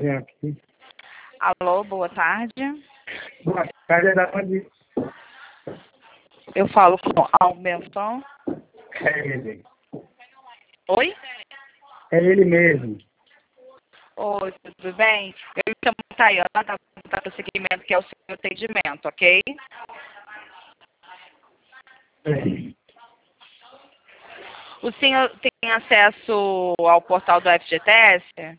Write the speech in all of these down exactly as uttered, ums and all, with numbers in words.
mensagem aqui. Alô, boa tarde. Boa tarde, é da onde? Eu falo com Albenton. É ele. Oi? É ele mesmo. Oi, tudo bem? Eu me chamo Tayana, tá para o segmento que é o seu atendimento, ok? É. O senhor tem acesso ao portal do F G T S?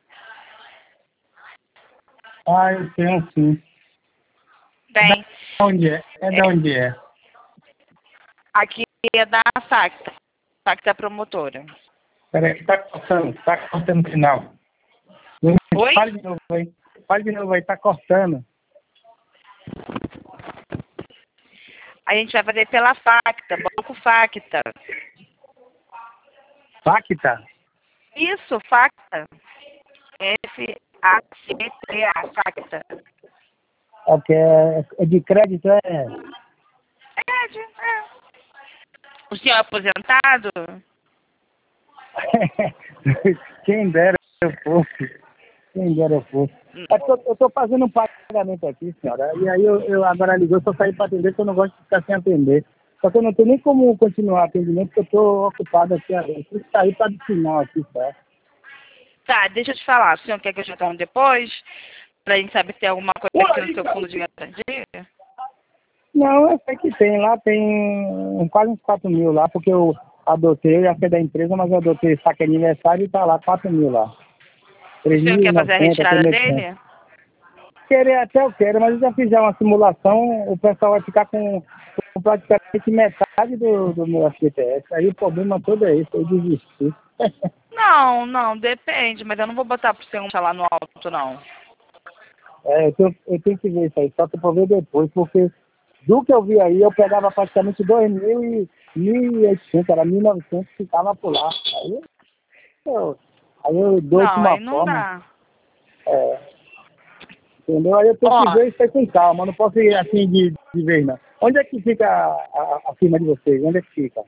Ah, eu tenho sim. Tem. Da onde é? É da onde é? Aqui é da Facta, Facta Promotora. Peraí, tá cortando, tá cortando o final. Oi? Fale de novo aí. Fale de novo aí, tá cortando. A gente vai fazer pela Facta, Banco Facta. Facta? Isso, Facta. F A C T A, Facta. É, que é, é de crédito, é? É, de- é. O senhor é aposentado? Quem dera eu fosse. Quem dera eu fosse. É que eu, eu tô fazendo um pagamento aqui, senhora. E aí eu, eu agora ligou, só saí para atender, porque eu não gosto de ficar sem atender. Só que eu não tenho nem como continuar o atendimento, porque eu tô ocupado aqui. Eu preciso sair para o final aqui, tá? Tá, deixa eu te falar. O senhor quer que eu te retorne depois? Pra gente saber se tem alguma coisa aqui no seu fundo de garantia? Não, eu sei que tem. Lá tem quase uns quatro mil lá, porque eu adotei, eu já sei da empresa, mas eu adotei saque aniversário e tá lá quatro mil lá. O três senhor mil e quer fazer a novecentos, retirada três mil e oitocentos. dele? Querer até eu quero, mas eu já fizer uma simulação, o pessoal vai ficar com, com praticamente metade do, do meu F G T S. Aí o problema todo é esse, eu desisti. Não, não, depende, mas eu não vou botar pro senhor lá no alto, não. É, eu tenho, eu tenho que ver isso aí, só que eu vou ver depois, porque do que eu vi aí, eu pegava praticamente dois mil e mil e oitocentos, era mil e novecentos, ficava por lá. Aí eu, aí eu dou de Não, uma aí não forma, dá. é, entendeu? Aí eu tenho que Ó, ver isso aí com calma, não posso ir assim de, de vez, não. Onde é que fica a, a, a firma de vocês? Onde é que fica?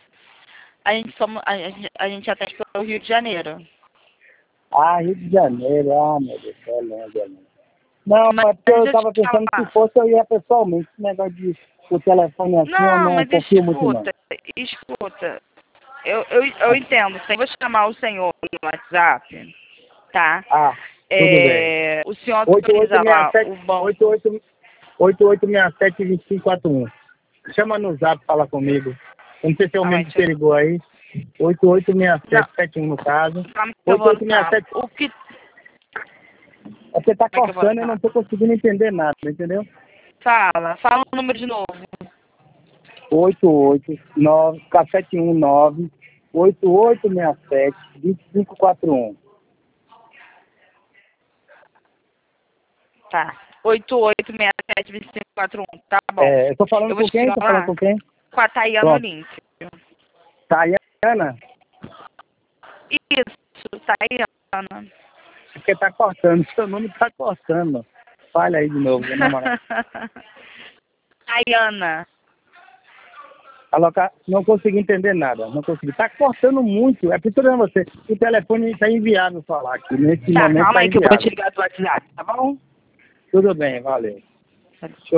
a gente, somos, a, gente, a gente atende pelo Rio de Janeiro. Ah, Rio de Janeiro, ah, meu Deus do céu, longe, é longe. Não, Mas é porque eu deixa eu estava te pensando que falar. fosse eu ia pessoalmente. Esse negócio de o telefone assim eu Não, não mas confio muito, não. escuta, escuta. Eu, eu, eu entendo, sim. Vou chamar o senhor no WhatsApp, tá? Ah, tudo bem. É, o senhor oito oito autoriza seis lá sete, o banco. oito oito, oito oito seis sete, dois cinco quatro um. Chama no zap, fala comigo. Eu não sei se é o Ah, mesmo mas que deixa você ligou aí. oito oito seis eu... Não, sete sete um no caso. calma que eu oito vou oito seis anotar. sete. O que... É porque tá Como é que eu vou cortando e eu não anotar? tô conseguindo entender nada, entendeu? Fala, fala o número de novo. oito oito nove sete um nove oito oito seis sete dois cinco quatro um. Tá. oito oito seis sete dois cinco quatro um. Tá bom. É, eu tô falando Eu vou com te quem? Tô falando falar com quem? com a Tayana Pronto. Olímpio. Tayana? Isso, Tayana. É porque tá cortando. Seu nome tá cortando. Fala aí de novo, na moral. Tayana. Alô, ca- não consegui entender nada. Não consegui. Tá cortando muito. É por isso que eu tô dizendo a você. O telefone tá inviável falar aqui. Nesse Tá, momento calma tá aí que eu vou te inviável. ligar do WhatsApp, tá bom? Tudo bem, valeu.